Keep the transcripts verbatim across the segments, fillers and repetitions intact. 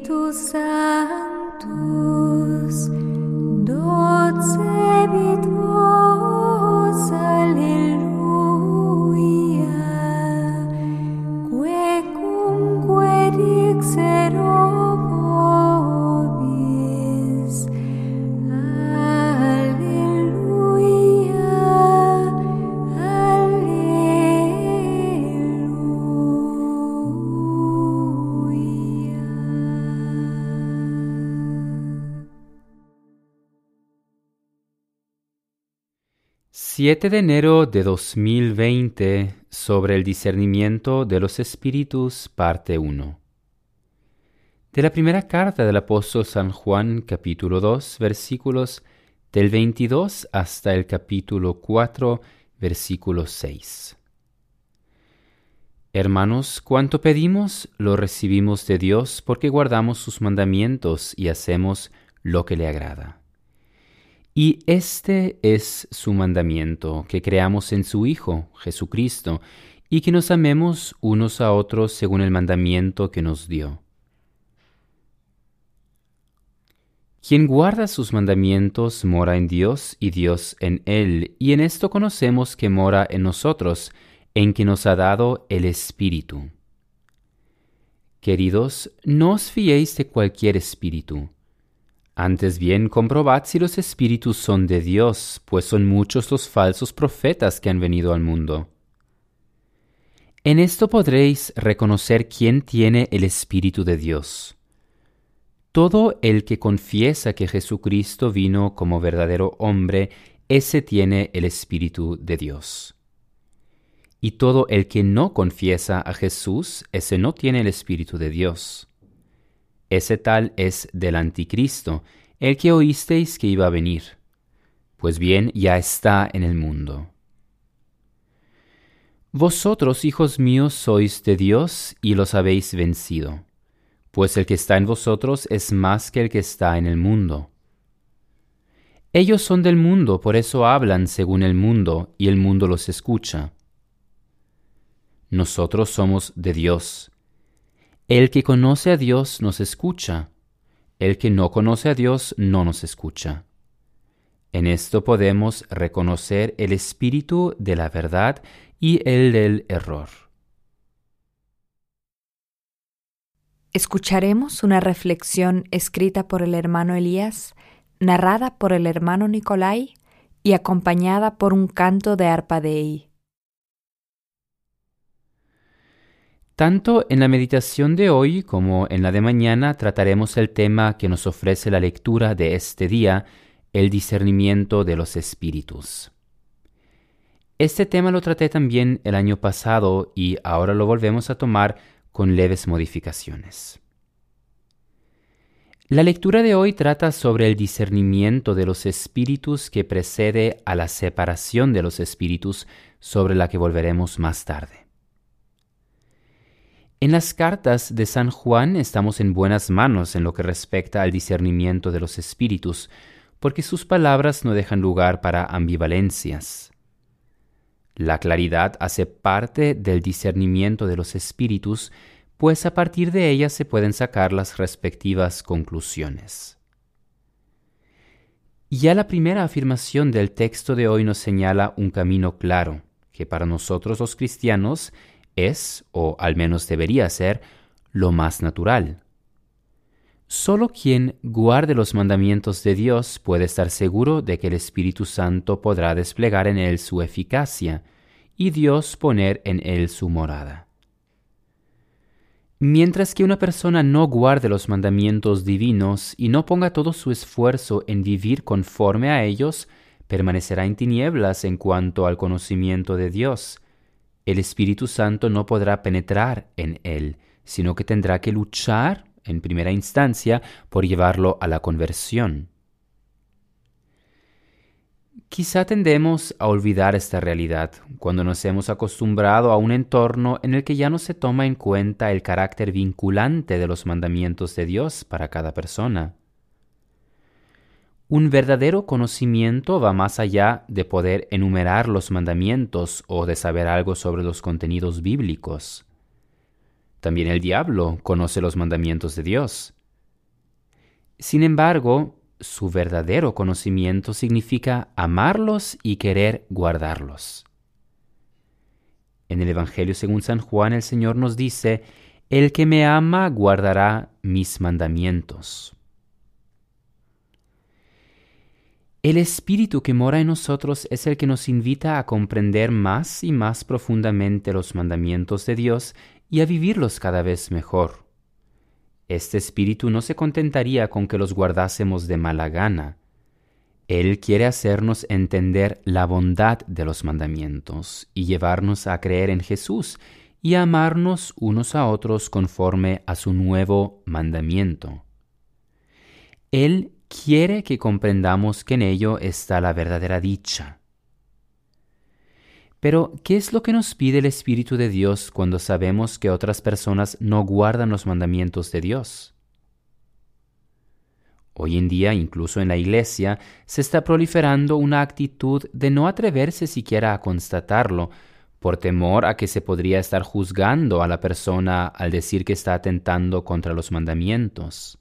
Spiritus Sanctus, docebit vos, alleluia, quecumque dixero vobis, alleluia, alleluia. siete de enero de dos mil veinte, sobre el discernimiento de los espíritus, parte uno. De la primera carta del apóstol San Juan, capítulo dos, versículos del veintidós hasta el capítulo cuatro, versículo seis. Hermanos, cuanto pedimos, lo recibimos de Dios porque guardamos sus mandamientos y hacemos lo que le agrada. Y este es su mandamiento, que creamos en su Hijo, Jesucristo, y que nos amemos unos a otros según el mandamiento que nos dio. Quien guarda sus mandamientos mora en Dios y Dios en él, y en esto conocemos que mora en nosotros, en que nos ha dado el Espíritu. Queridos, no os fiéis de cualquier espíritu. Antes bien, comprobad si los espíritus son de Dios, pues son muchos los falsos profetas que han venido al mundo. En esto podréis reconocer quién tiene el Espíritu de Dios. Todo el que confiesa que Jesucristo vino como verdadero hombre, ese tiene el Espíritu de Dios. Y todo el que no confiesa a Jesús, ese no tiene el Espíritu de Dios. Ese tal es del Anticristo, el que oísteis que iba a venir. Pues bien, ya está en el mundo. Vosotros, hijos míos, sois de Dios y los habéis vencido, pues el que está en vosotros es más que el que está en el mundo. Ellos son del mundo, por eso hablan según el mundo, y el mundo los escucha. Nosotros somos de Dios. El que conoce a Dios nos escucha. El que no conoce a Dios no nos escucha. En esto podemos reconocer el espíritu de la verdad y el del error. Escucharemos una reflexión escrita por el hermano Elías, narrada por el hermano Nicolai y acompañada por un canto de arpa Dei. Tanto en la meditación de hoy como en la de mañana trataremos el tema que nos ofrece la lectura de este día, el discernimiento de los espíritus. Este tema lo traté también el año pasado y ahora lo volvemos a tomar con leves modificaciones. La lectura de hoy trata sobre el discernimiento de los espíritus que precede a la separación de los espíritus, sobre la que volveremos más tarde. En las cartas de San Juan estamos en buenas manos en lo que respecta al discernimiento de los espíritus, porque sus palabras no dejan lugar para ambivalencias. La claridad hace parte del discernimiento de los espíritus, pues a partir de ella se pueden sacar las respectivas conclusiones. Ya la primera afirmación del texto de hoy nos señala un camino claro, que para nosotros los cristianos es, o al menos debería ser, lo más natural. Solo quien guarde los mandamientos de Dios puede estar seguro de que el Espíritu Santo podrá desplegar en él su eficacia y Dios poner en él su morada. Mientras que una persona no guarde los mandamientos divinos y no ponga todo su esfuerzo en vivir conforme a ellos, permanecerá en tinieblas en cuanto al conocimiento de Dios. El Espíritu Santo no podrá penetrar en él, sino que tendrá que luchar, en primera instancia, por llevarlo a la conversión. Quizá tendemos a olvidar esta realidad cuando nos hemos acostumbrado a un entorno en el que ya no se toma en cuenta el carácter vinculante de los mandamientos de Dios para cada persona. Un verdadero conocimiento va más allá de poder enumerar los mandamientos o de saber algo sobre los contenidos bíblicos. También el diablo conoce los mandamientos de Dios. Sin embargo, su verdadero conocimiento significa amarlos y querer guardarlos. En el Evangelio según San Juan, el Señor nos dice: «El que me ama guardará mis mandamientos». El Espíritu que mora en nosotros es el que nos invita a comprender más y más profundamente los mandamientos de Dios y a vivirlos cada vez mejor. Este Espíritu no se contentaría con que los guardásemos de mala gana. Él quiere hacernos entender la bondad de los mandamientos y llevarnos a creer en Jesús y a amarnos unos a otros conforme a su nuevo mandamiento. Él quiere que comprendamos que en ello está la verdadera dicha. Pero, ¿qué es lo que nos pide el Espíritu de Dios cuando sabemos que otras personas no guardan los mandamientos de Dios? Hoy en día, incluso en la Iglesia, se está proliferando una actitud de no atreverse siquiera a constatarlo, por temor a que se podría estar juzgando a la persona al decir que está atentando contra los mandamientos.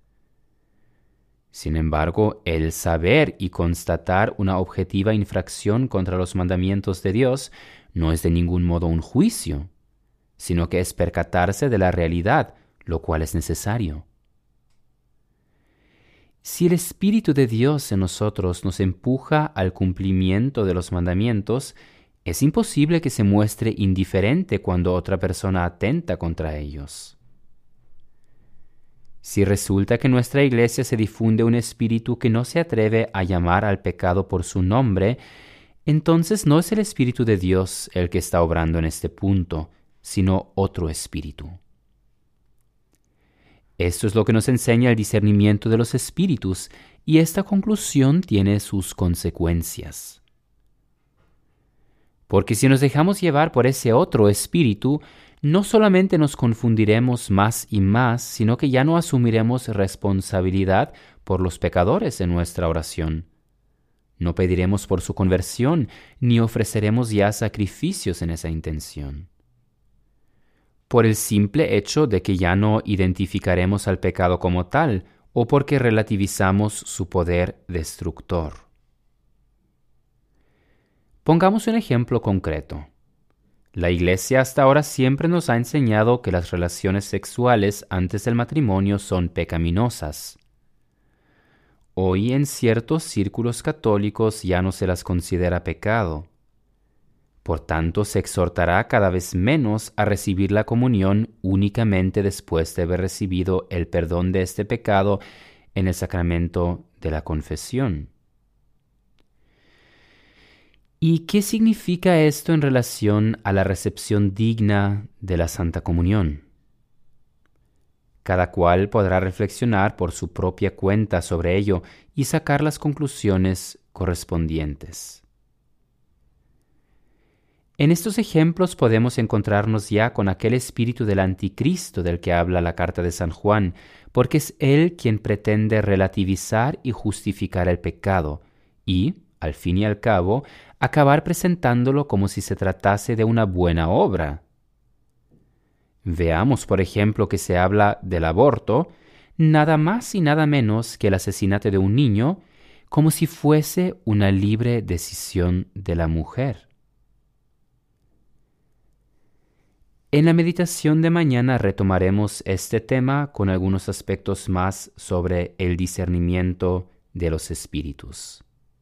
Sin embargo, el saber y constatar una objetiva infracción contra los mandamientos de Dios no es de ningún modo un juicio, sino que es percatarse de la realidad, lo cual es necesario. Si el Espíritu de Dios en nosotros nos empuja al cumplimiento de los mandamientos, es imposible que se muestre indiferente cuando otra persona atenta contra ellos. Si resulta que en nuestra iglesia se difunde un espíritu que no se atreve a llamar al pecado por su nombre, entonces no es el Espíritu de Dios el que está obrando en este punto, sino otro espíritu. Esto es lo que nos enseña el discernimiento de los espíritus, y esta conclusión tiene sus consecuencias. Porque si nos dejamos llevar por ese otro espíritu, no solamente nos confundiremos más y más, sino que ya no asumiremos responsabilidad por los pecadores en nuestra oración. No pediremos por su conversión, ni ofreceremos ya sacrificios en esa intención. Por el simple hecho de que ya no identificaremos al pecado como tal, o porque relativizamos su poder destructor. Pongamos un ejemplo concreto. La Iglesia hasta ahora siempre nos ha enseñado que las relaciones sexuales antes del matrimonio son pecaminosas. Hoy en ciertos círculos católicos ya no se las considera pecado. Por tanto, se exhortará cada vez menos a recibir la comunión únicamente después de haber recibido el perdón de este pecado en el sacramento de la confesión. ¿Y qué significa esto en relación a la recepción digna de la Santa Comunión? Cada cual podrá reflexionar por su propia cuenta sobre ello y sacar las conclusiones correspondientes. En estos ejemplos podemos encontrarnos ya con aquel espíritu del anticristo del que habla la carta de San Juan, porque es él quien pretende relativizar y justificar el pecado y, al fin y al cabo, acabar presentándolo como si se tratase de una buena obra. Veamos, por ejemplo, que se habla del aborto, nada más y nada menos que el asesinato de un niño, como si fuese una libre decisión de la mujer. En la meditación de mañana retomaremos este tema con algunos aspectos más sobre el discernimiento de los espíritus.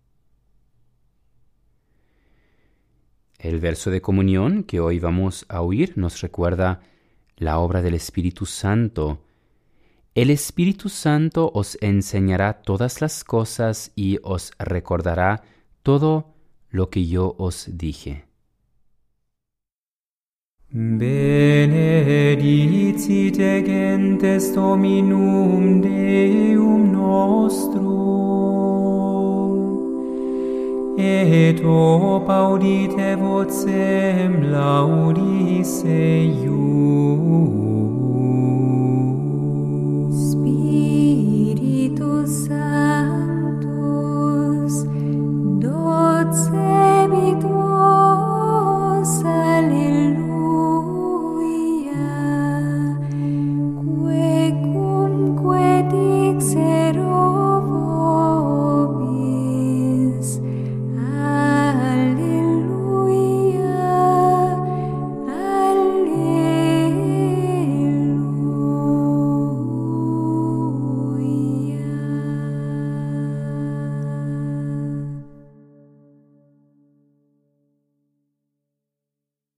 El verso de comunión que hoy vamos a oír nos recuerda la obra del Espíritu Santo. El Espíritu Santo os enseñará todas las cosas y os recordará todo lo que yo os dije. Benedicite gentes Dominum Deum nostrum, et ob audite vocem laudis eius.